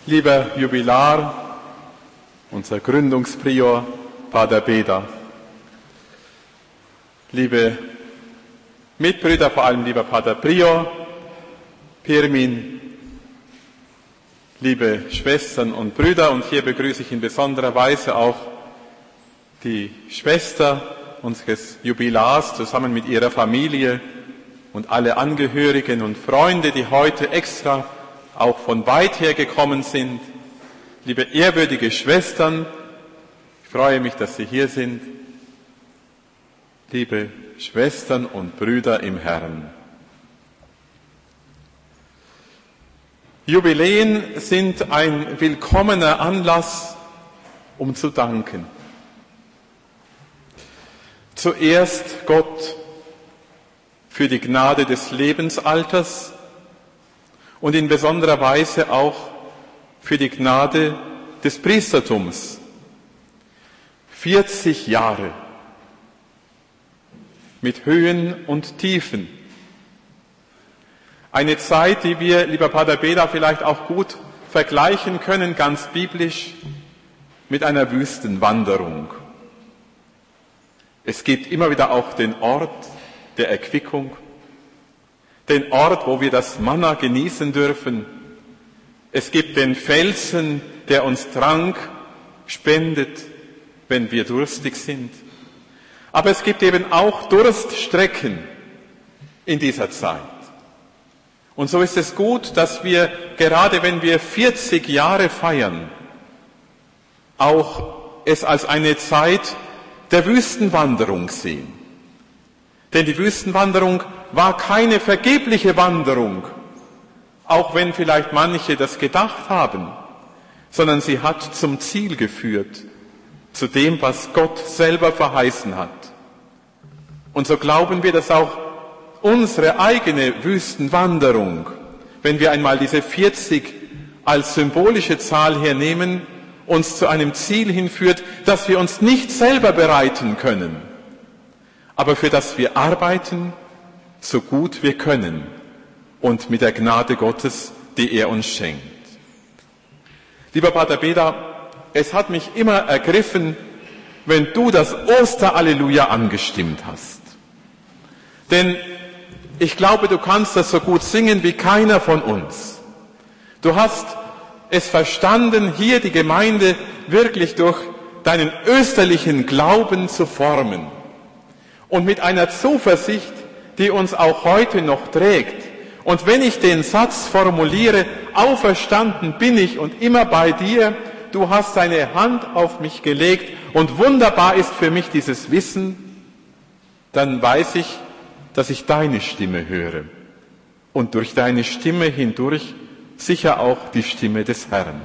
Lieber Jubilar, unser Gründungsprior, Pater Beda, liebe Mitbrüder, vor allem lieber Pater Prior, Pirmin, liebe Schwestern und Brüder, und hier begrüße ich in besonderer Weise auch die Schwester unseres Jubilars zusammen mit ihrer Familie und alle Angehörigen und Freunde, die heute extra auch von weit her gekommen sind. Liebe ehrwürdige Schwestern, ich freue mich, dass Sie hier sind. Liebe Schwestern und Brüder im Herrn. Jubiläen sind ein willkommener Anlass, um zu danken. Zuerst Gott für die Gnade des Lebensalters und in besonderer Weise auch für die Gnade des Priestertums. 40 Jahre mit Höhen und Tiefen. Eine Zeit, die wir, lieber Pater Beda, vielleicht auch gut vergleichen können, ganz biblisch, mit einer Wüstenwanderung. Es gibt immer wieder auch den Ort der Erquickung, den Ort, wo wir das Manna genießen dürfen. Es gibt den Felsen, der uns Trank spendet, wenn wir durstig sind. Aber es gibt eben auch Durststrecken in dieser Zeit. Und so ist es gut, dass wir, gerade wenn wir 40 Jahre feiern, auch es als eine Zeit der Wüstenwanderung sehen. Denn die Wüstenwanderung war keine vergebliche Wanderung, auch wenn vielleicht manche das gedacht haben, sondern sie hat zum Ziel geführt, zu dem, was Gott selber verheißen hat. Und so glauben wir, dass auch unsere eigene Wüstenwanderung, wenn wir einmal diese 40 als symbolische Zahl hernehmen, uns zu einem Ziel hinführt, das wir uns nicht selber bereiten können, aber für das wir arbeiten, so gut wir können und mit der Gnade Gottes, die er uns schenkt. Lieber Pater Beda, es hat mich immer ergriffen, wenn du das Osteralleluja angestimmt hast. Denn ich glaube, du kannst das so gut singen wie keiner von uns. Du hast es verstanden, hier die Gemeinde wirklich durch deinen österlichen Glauben zu formen. Und mit einer Zuversicht, die uns auch heute noch trägt. Und wenn ich den Satz formuliere, auferstanden bin ich und immer bei dir, du hast deine Hand auf mich gelegt und wunderbar ist für mich dieses Wissen, dann weiß ich, dass ich deine Stimme höre und durch deine Stimme hindurch sicher auch die Stimme des Herrn.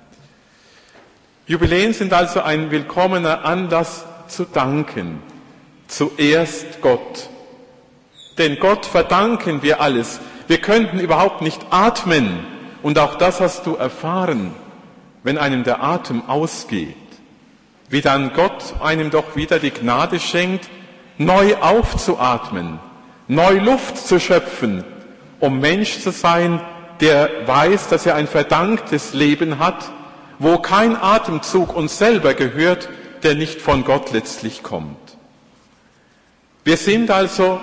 Jubiläen sind also ein willkommener Anlass zu danken. Zuerst Gott. Denn Gott verdanken wir alles. Wir könnten überhaupt nicht atmen. Und auch das hast du erfahren, wenn einem der Atem ausgeht. Wie dann Gott einem doch wieder die Gnade schenkt, neu aufzuatmen, neu Luft zu schöpfen, um Mensch zu sein, der weiß, dass er ein verdanktes Leben hat, wo kein Atemzug uns selber gehört, der nicht von Gott letztlich kommt. Wir sind also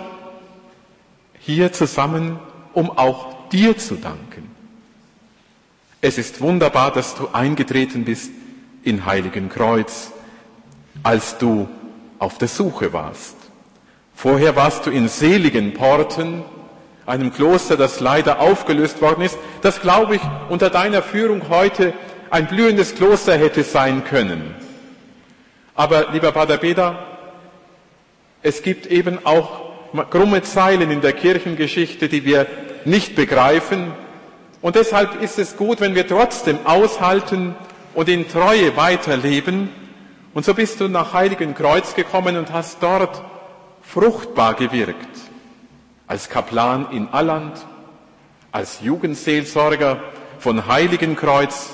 hier zusammen, um auch dir zu danken. Es ist wunderbar, dass du eingetreten bist in Heiligenkreuz, als du auf der Suche warst. Vorher warst du in Seligenporten, einem Kloster, das leider aufgelöst worden ist, das, glaube ich, unter deiner Führung heute ein blühendes Kloster hätte sein können. Aber, lieber Pater Beda, es gibt eben auch krumme Zeilen in der Kirchengeschichte, die wir nicht begreifen. Und deshalb ist es gut, wenn wir trotzdem aushalten und in Treue weiterleben. Und so bist du nach Heiligenkreuz gekommen und hast dort fruchtbar gewirkt. Als Kaplan in Alland, als Jugendseelsorger von Heiligenkreuz,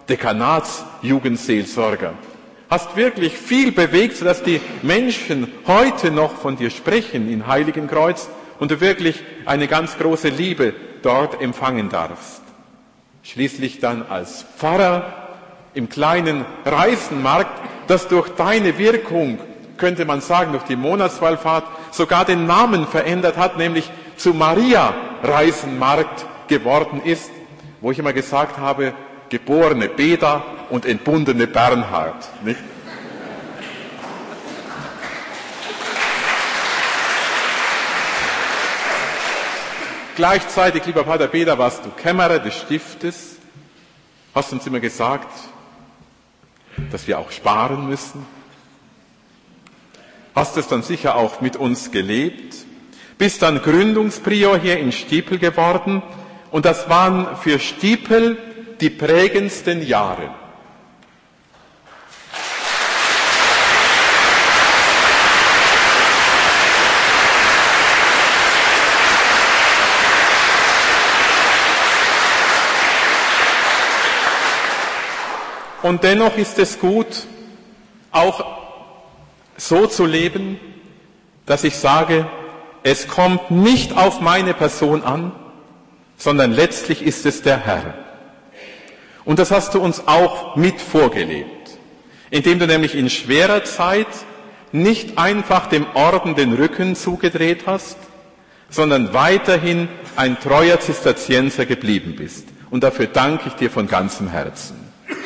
Dekanatsjugendseelsorger. Hast wirklich viel bewegt, sodass die Menschen heute noch von dir sprechen in Heiligenkreuz und du wirklich eine ganz große Liebe dort empfangen darfst. schließlich dann als Pfarrer im kleinen Reisenmarkt, das durch deine Wirkung, könnte man sagen, durch die Monatswallfahrt sogar den Namen verändert hat, nämlich zu Maria Reisenmarkt geworden ist, wo ich immer gesagt habe, geborene Beda und entbundene Bernhard. Nicht? Gleichzeitig, lieber Pater Beda, warst du Kämmerer des Stiftes, hast uns immer gesagt, dass wir auch sparen müssen. Hast es dann sicher auch mit uns gelebt, bist dann Gründungsprior hier in Stiepel geworden und das waren für Stiepel die prägendsten Jahre. Und dennoch ist es gut, auch so zu leben, dass ich sage, es kommt nicht auf meine Person an, sondern letztlich ist es der Herr. Und das hast du uns auch mit vorgelebt, indem du nämlich in schwerer Zeit nicht einfach dem Orden den Rücken zugedreht hast, sondern weiterhin ein treuer Zisterzienser geblieben bist. Und dafür danke ich dir von ganzem Herzen.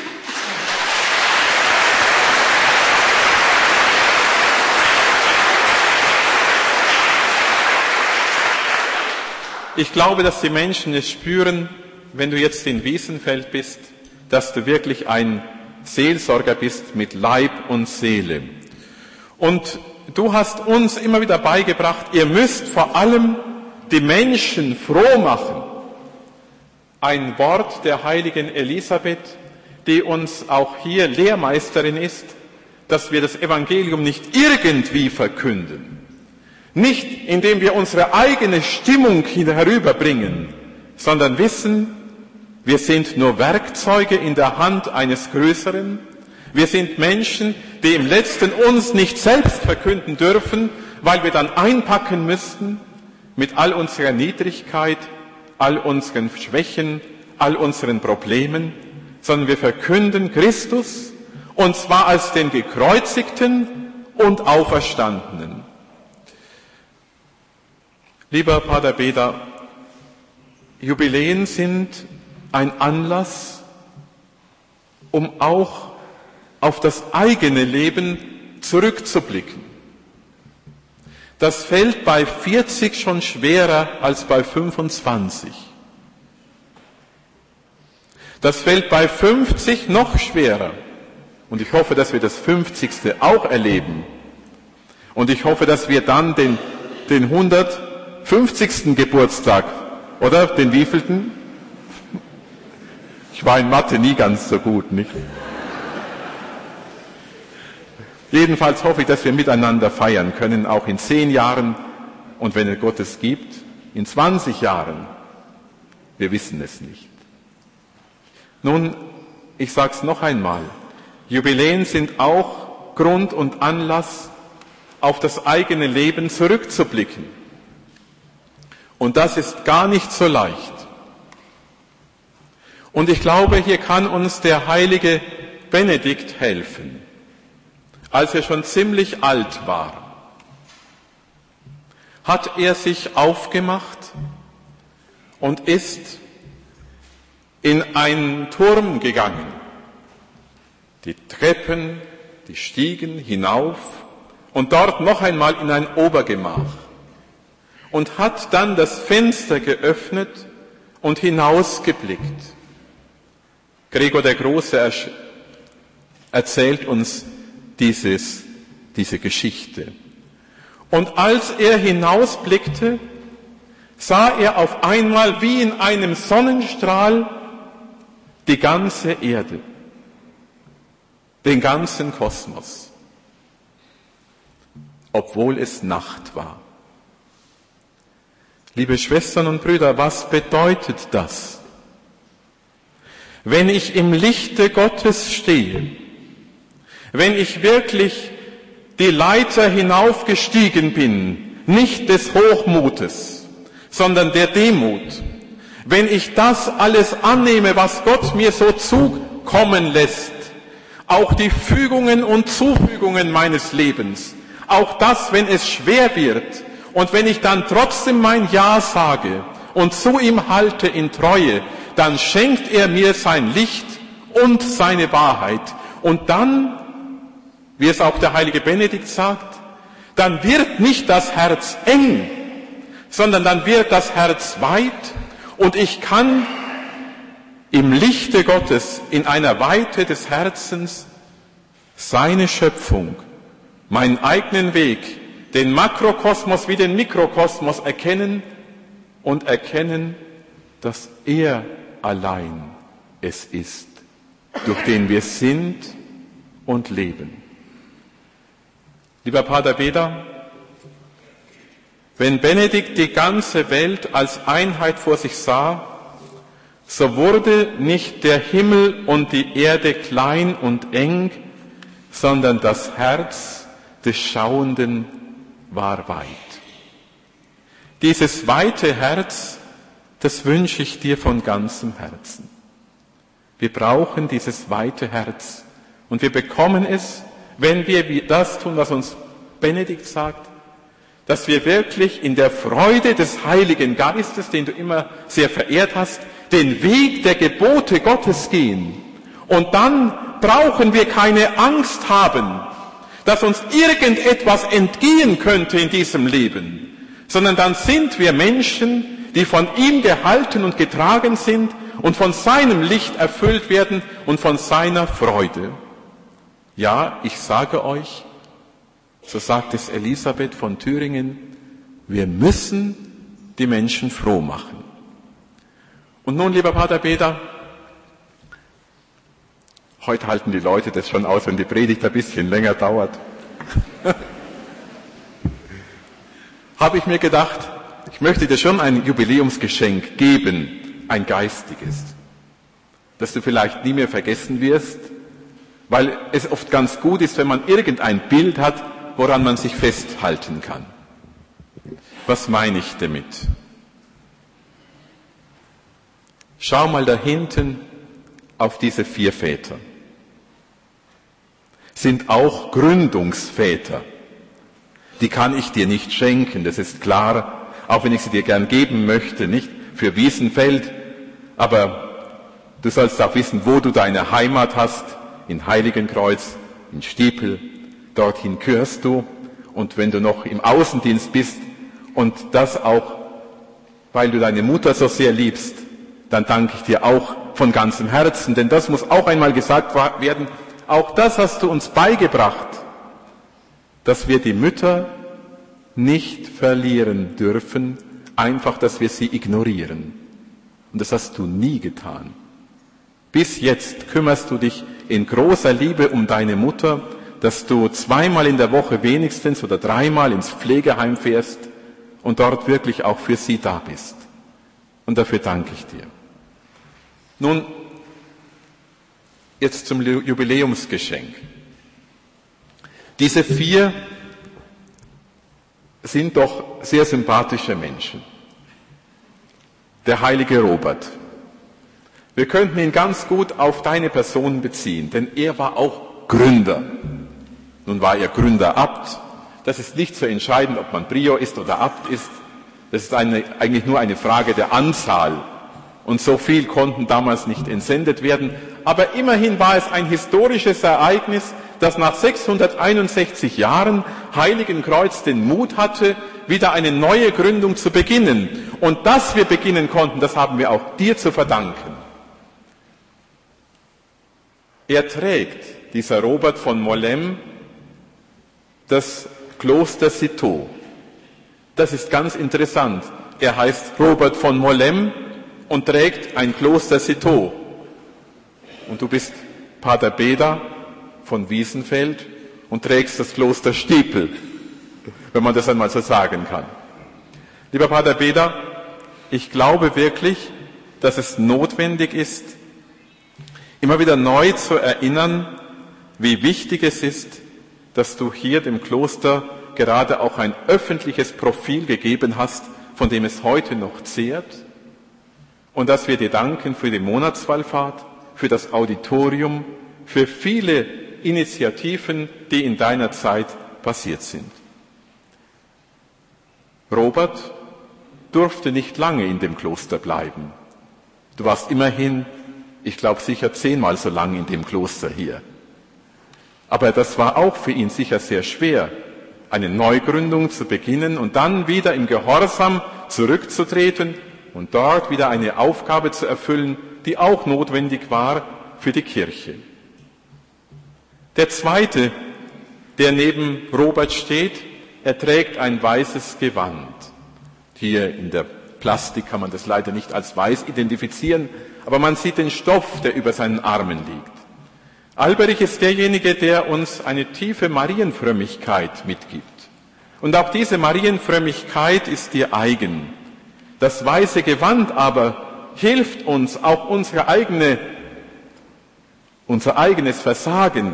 Ich glaube, dass die Menschen es spüren, wenn du jetzt in Wiesenfeld bist, dass du wirklich ein Seelsorger bist mit Leib und Seele. Und du hast uns immer wieder beigebracht, ihr müsst vor allem die Menschen froh machen. Ein Wort der heiligen Elisabeth, die uns auch hier Lehrmeisterin ist, dass wir das Evangelium nicht irgendwie verkünden. Nicht, indem wir unsere eigene Stimmung herüberbringen, sondern wissen, wir sind nur Werkzeuge in der Hand eines Größeren. Wir sind Menschen, die im Letzten uns nicht selbst verkünden dürfen, weil wir dann einpacken müssten mit all unserer Niedrigkeit, all unseren Schwächen, all unseren Problemen, sondern wir verkünden Christus, und zwar als den Gekreuzigten und Auferstandenen. Lieber Pater Beda, Jubiläen sind ein Anlass, um auch auf das eigene Leben zurückzublicken. Das fällt bei 40 schon schwerer als bei 25. Das fällt bei 50 noch schwerer. Und ich hoffe, dass wir das 50. auch erleben. Und ich hoffe, dass wir dann den 150. Geburtstag, oder den wievielten? Ich war in Mathe nie ganz so gut, nicht? Jedenfalls hoffe ich, dass wir miteinander feiern können, auch in 10 Jahren und wenn es Gottes gibt, in 20 Jahren. Wir wissen es nicht. Nun, ich sage es noch einmal, Jubiläen sind auch Grund und Anlass, auf das eigene Leben zurückzublicken. Und das ist gar nicht so leicht. Und ich glaube, hier kann uns der heilige Benedikt helfen. Als er schon ziemlich alt war, hat er sich aufgemacht und ist in einen Turm gegangen. Die Treppen, die Stiegen hinauf und dort noch einmal in ein Obergemach und hat dann das Fenster geöffnet und hinausgeblickt. Gregor der Große erzählt uns diese Geschichte. Und als er hinausblickte, sah er auf einmal wie in einem Sonnenstrahl die ganze Erde, den ganzen Kosmos, obwohl es Nacht war. Liebe Schwestern und Brüder, was bedeutet das? Wenn ich im Lichte Gottes stehe, wenn ich wirklich die Leiter hinaufgestiegen bin, nicht des Hochmutes, sondern der Demut, wenn ich das alles annehme, was Gott mir so zukommen lässt, auch die Fügungen und Zufügungen meines Lebens, auch das, wenn es schwer wird, und wenn ich dann trotzdem mein Ja sage und zu ihm halte in Treue, dann schenkt er mir sein Licht und seine Wahrheit. Und dann, wie es auch der heilige Benedikt sagt, dann wird nicht das Herz eng, sondern dann wird das Herz weit und ich kann im Lichte Gottes, in einer Weite des Herzens, seine Schöpfung, meinen eigenen Weg, den Makrokosmos wie den Mikrokosmos erkennen und erkennen, dass er allein es ist, durch den wir sind und leben. Lieber Pater Beda, wenn Benedikt die ganze Welt als Einheit vor sich sah, so wurde nicht der Himmel und die Erde klein und eng, sondern das Herz des Schauenden war weit. Dieses weite Herz, das wünsche ich dir von ganzem Herzen. Wir brauchen dieses weite Herz und wir bekommen es, wenn wir das tun, was uns Benedikt sagt, dass wir wirklich in der Freude des Heiligen Geistes, den du immer sehr verehrt hast, den Weg der Gebote Gottes gehen. Und dann brauchen wir keine Angst haben, dass uns irgendetwas entgehen könnte in diesem Leben, sondern dann sind wir Menschen, die von ihm gehalten und getragen sind und von seinem Licht erfüllt werden und von seiner Freude. Ja, ich sage euch, so sagt es Elisabeth von Thüringen, wir müssen die Menschen froh machen. Und nun, lieber Pater Beda, heute halten die Leute das schon aus, wenn die Predigt ein bisschen länger dauert. Habe ich mir gedacht, ich möchte dir schon ein Jubiläumsgeschenk geben, ein geistiges, das du vielleicht nie mehr vergessen wirst, weil es oft ganz gut ist, wenn man irgendein Bild hat, woran man sich festhalten kann. Was meine ich damit? Schau mal da hinten auf diese 4 Väter. Sind auch Gründungsväter. Die kann ich dir nicht schenken, das ist klar, auch wenn ich sie dir gern geben möchte, nicht für Wiesenfeld, aber du sollst auch wissen, wo du deine Heimat hast, in Heiligenkreuz, in Stiepel, dorthin gehörst du, und wenn du noch im Außendienst bist und das auch, weil du deine Mutter so sehr liebst, dann danke ich dir auch von ganzem Herzen, denn das muss auch einmal gesagt werden, auch das hast du uns beigebracht, dass wir die Mütter nicht verlieren dürfen, einfach, dass wir sie ignorieren. Und das hast du nie getan. Bis jetzt kümmerst du dich in großer Liebe um deine Mutter, dass du 2-mal in der Woche wenigstens oder 3-mal ins Pflegeheim fährst und dort wirklich auch für sie da bist. Und dafür danke ich dir. Nun, jetzt zum Jubiläumsgeschenk. Diese 4 sind doch sehr sympathische Menschen. Der heilige Robert. Wir könnten ihn ganz gut auf deine Person beziehen, denn er war auch Gründer. Nun war er Gründerabt. Das ist nicht so entscheidend, ob man Prior ist oder Abt ist. Das ist eigentlich nur eine Frage der Anzahl. Und so viel konnten damals nicht entsendet werden. Aber immerhin war es ein historisches Ereignis, dass nach 661 Jahren Heiligenkreuz den Mut hatte, wieder eine neue Gründung zu beginnen. Und dass wir beginnen konnten, das haben wir auch dir zu verdanken. Er trägt, dieser Robert von Mollem, das Kloster Citeaux. Das ist ganz interessant. Er heißt Robert von Mollem und trägt ein Kloster Citeaux. Und du bist Pater Beda von Wiesenfeld und trägst das Kloster Stiepel, wenn man das einmal so sagen kann. Lieber Pater Beda, ich glaube wirklich, dass es notwendig ist, immer wieder neu zu erinnern, wie wichtig es ist, dass du hier dem Kloster gerade auch ein öffentliches Profil gegeben hast, von dem es heute noch zehrt. und dass wir dir danken für die Monatswallfahrt, für das Auditorium, für viele Initiativen, die in deiner Zeit passiert sind. Robert durfte nicht lange in dem Kloster bleiben. Du warst immerhin, ich glaube sicher 10-mal so lang in dem Kloster hier. Aber das war auch für ihn sicher sehr schwer, eine Neugründung zu beginnen und dann wieder im Gehorsam zurückzutreten und dort wieder eine Aufgabe zu erfüllen, die auch notwendig war für die Kirche. Der zweite, der neben Robert steht, er trägt ein weißes Gewand. Hier in der Plastik kann man das leider nicht als weiß identifizieren, aber man sieht den Stoff, der über seinen Armen liegt. Alberich ist derjenige, der uns eine tiefe Marienfrömmigkeit mitgibt. Und auch diese Marienfrömmigkeit ist dir eigen. Das weiße Gewand aber hilft uns, auch unser eigenes Versagen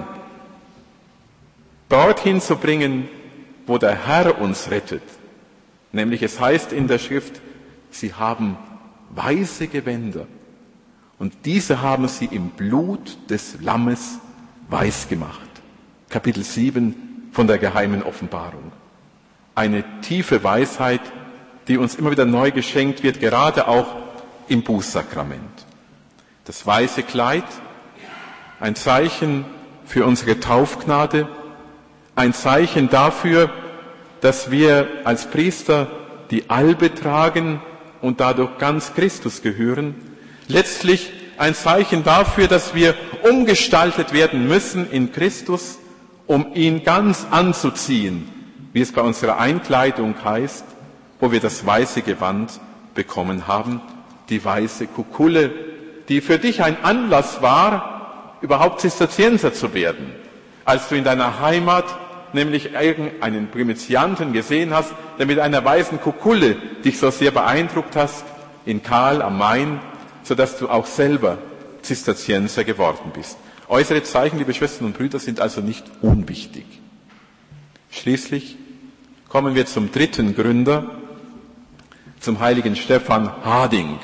dorthin zu bringen, wo der Herr uns rettet. Nämlich es heißt in der Schrift, sie haben weiße Gewänder. Und diese haben sie im Blut des Lammes weiß gemacht. Kapitel 7 von der geheimen Offenbarung. Eine tiefe Weisheit, die uns immer wieder neu geschenkt wird, gerade auch im Bußsakrament. Das weiße Kleid, ein Zeichen für unsere Taufgnade, ein Zeichen dafür, dass wir als Priester die Albe tragen und dadurch ganz Christus gehören. Letztlich ein Zeichen dafür, dass wir umgestaltet werden müssen in Christus, um ihn ganz anzuziehen, wie es bei unserer Einkleidung heißt, wo wir das weiße Gewand bekommen haben, die weiße Kukulle, die für dich ein Anlass war, überhaupt Zisterzienser zu werden. Als du in deiner Heimat nämlich irgendeinen Primizianten gesehen hast, der mit einer weißen Kukulle dich so sehr beeindruckt hast, in Kahl am Main, sodass du auch selber Zisterzienser geworden bist. Äußere Zeichen, liebe Schwestern und Brüder, sind also nicht unwichtig. Schließlich kommen wir zum dritten Gründer, zum heiligen Stephan Harding.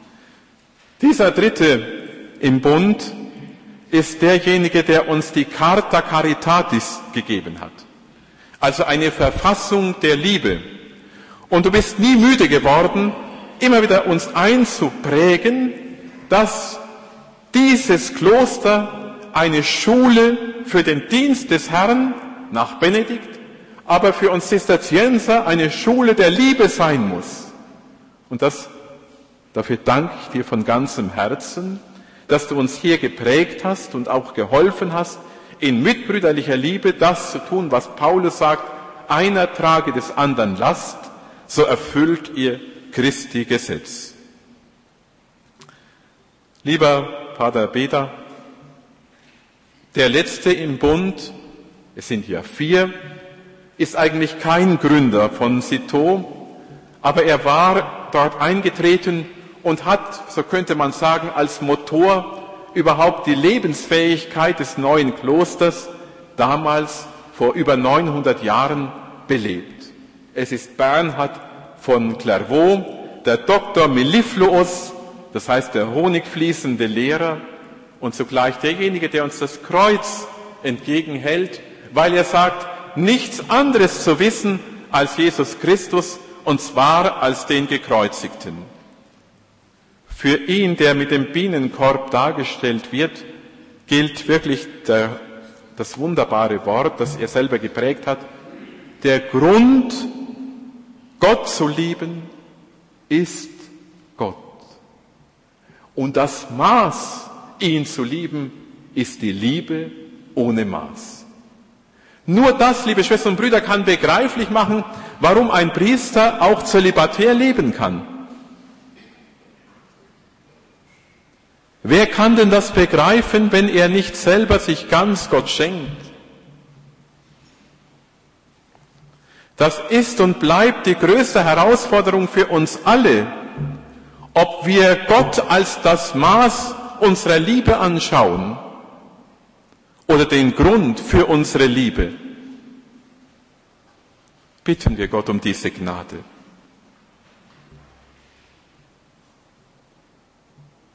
Dieser Dritte im Bund ist derjenige, der uns die Carta Caritatis gegeben hat. Also eine Verfassung der Liebe. Und du bist nie müde geworden, immer wieder uns einzuprägen, dass dieses Kloster eine Schule für den Dienst des Herrn nach Benedikt, aber für uns Zisterzienser eine Schule der Liebe sein muss. Und dafür danke ich dir von ganzem Herzen, dass du uns hier geprägt hast und auch geholfen hast, in mitbrüderlicher Liebe das zu tun, was Paulus sagt, einer trage des anderen Last, so erfüllt ihr Christi Gesetz. Lieber Pater Beda, der Letzte im Bund, es sind ja 4, ist eigentlich kein Gründer von Citeaux, aber er war dort eingetreten und hat, so könnte man sagen, als Motor überhaupt die Lebensfähigkeit des neuen Klosters damals vor über 900 Jahren belebt. Es ist Bernhard von Clairvaux, der Doktor Mellifluus, das heißt der honigfließende Lehrer und zugleich derjenige, der uns das Kreuz entgegenhält, weil er sagt, nichts anderes zu wissen als Jesus Christus, und zwar als den Gekreuzigten. Für ihn, der mit dem Bienenkorb dargestellt wird, gilt wirklich das wunderbare Wort, das er selber geprägt hat. Der Grund, Gott zu lieben, ist Gott. Und das Maß, ihn zu lieben, ist die Liebe ohne Maß. Nur das, liebe Schwestern und Brüder, kann begreiflich machen, warum ein Priester auch zölibatär leben kann. Wer kann denn das begreifen, wenn er nicht selber sich ganz Gott schenkt? Das ist und bleibt die größte Herausforderung für uns alle, ob wir Gott als das Maß unserer Liebe anschauen oder den Grund für unsere Liebe. Bitten wir Gott um diese Gnade.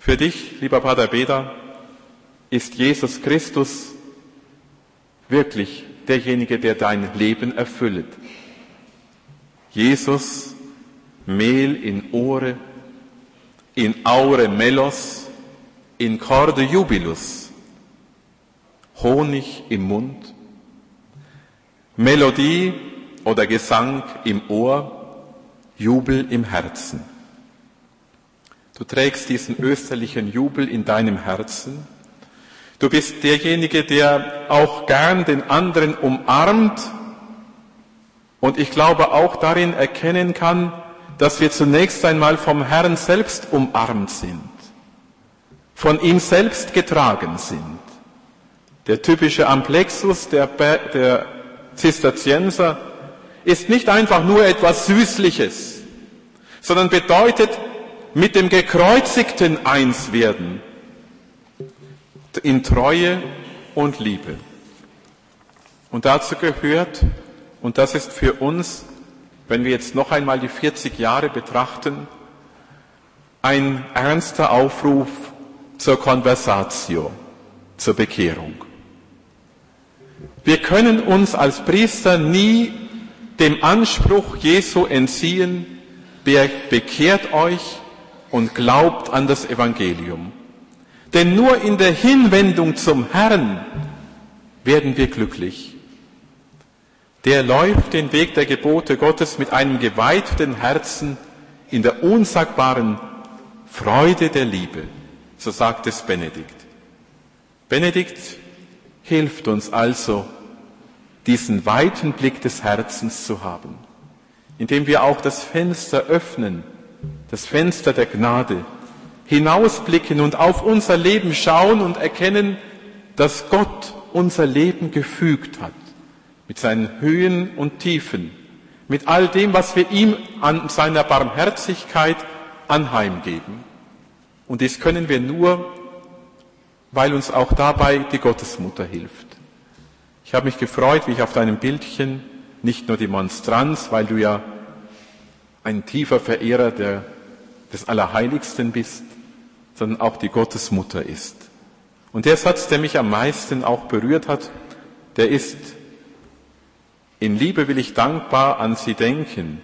Für dich, lieber Pater Beda, ist Jesus Christus wirklich derjenige, der dein Leben erfüllt. Jesus, Mehl in Ore, in Aure Melos, in Corde Jubilus, Honig im Mund, Melodie oder Gesang im Ohr, Jubel im Herzen. Du trägst diesen österlichen Jubel in deinem Herzen. Du bist derjenige, der auch gern den anderen umarmt und ich glaube auch darin erkennen kann, dass wir zunächst einmal vom Herrn selbst umarmt sind, von ihm selbst getragen sind. Der typische Amplexus der Zisterzienser ist nicht einfach nur etwas Süßliches, sondern bedeutet mit dem Gekreuzigten eins werden, in Treue und Liebe. Und dazu gehört, und das ist für uns, wenn wir jetzt noch einmal die 40 Jahre betrachten, ein ernster Aufruf zur Conversatio, zur Bekehrung. Wir können uns als Priester nie dem Anspruch Jesu entziehen, bekehrt euch und glaubt an das Evangelium. Denn nur in der Hinwendung zum Herrn werden wir glücklich. Der läuft den Weg der Gebote Gottes mit einem geweihten Herzen in der unsagbaren Freude der Liebe. So sagt es Benedikt. Benedikt hilft uns also, diesen weiten Blick des Herzens zu haben, indem wir auch das Fenster öffnen, das Fenster der Gnade, hinausblicken und auf unser Leben schauen und erkennen, dass Gott unser Leben gefügt hat, mit seinen Höhen und Tiefen, mit all dem, was wir ihm an seiner Barmherzigkeit anheimgeben. Und dies können wir nur, weil uns auch dabei die Gottesmutter hilft. Ich habe mich gefreut, wie ich auf deinem Bildchen nicht nur die Monstranz, weil du ja ein tiefer Verehrer des Allerheiligsten bist, sondern auch die Gottesmutter ist. Und der Satz, der mich am meisten auch berührt hat, der ist: In Liebe will ich dankbar an sie denken.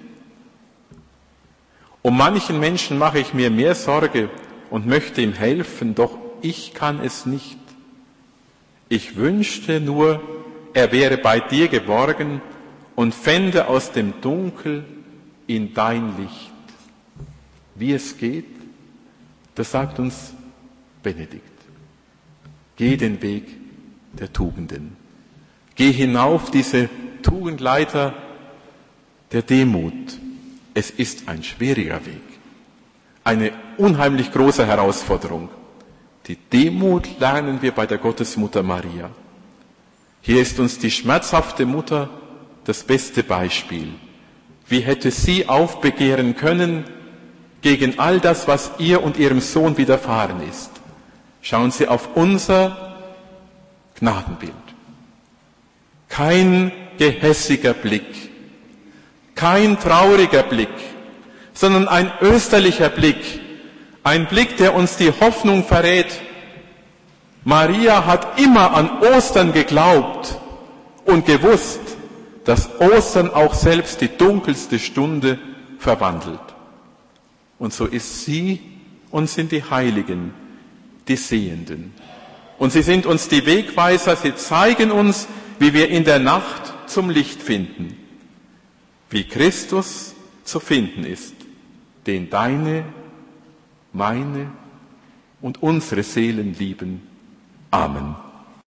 Um manchen Menschen mache ich mir mehr Sorge und möchte ihm helfen, doch ich kann es nicht. Ich wünschte nur, er wäre bei dir geborgen und fände aus dem Dunkel in dein Licht. Wie es geht, das sagt uns Benedikt. Geh den Weg der Tugenden. Geh hinauf diese Tugendleiter der Demut. Es ist ein schwieriger Weg. Eine unheimlich große Herausforderung. Die Demut lernen wir bei der Gottesmutter Maria. Hier ist uns die schmerzhafte Mutter das beste Beispiel. Wie hätte sie aufbegehren können gegen all das, was ihr und ihrem Sohn widerfahren ist? Schauen Sie auf unser Gnadenbild. Kein gehässiger Blick, kein trauriger Blick, sondern ein österlicher Blick, ein Blick, der uns die Hoffnung verrät. Maria hat immer an Ostern geglaubt und gewusst, dass Ostern auch selbst die dunkelste Stunde verwandelt. Und so ist sie und sind die Heiligen, die Sehenden. Und sie sind uns die Wegweiser, sie zeigen uns, wie wir in der Nacht zum Licht finden, wie Christus zu finden ist, den deine, meine und unsere Seelen lieben. Amen.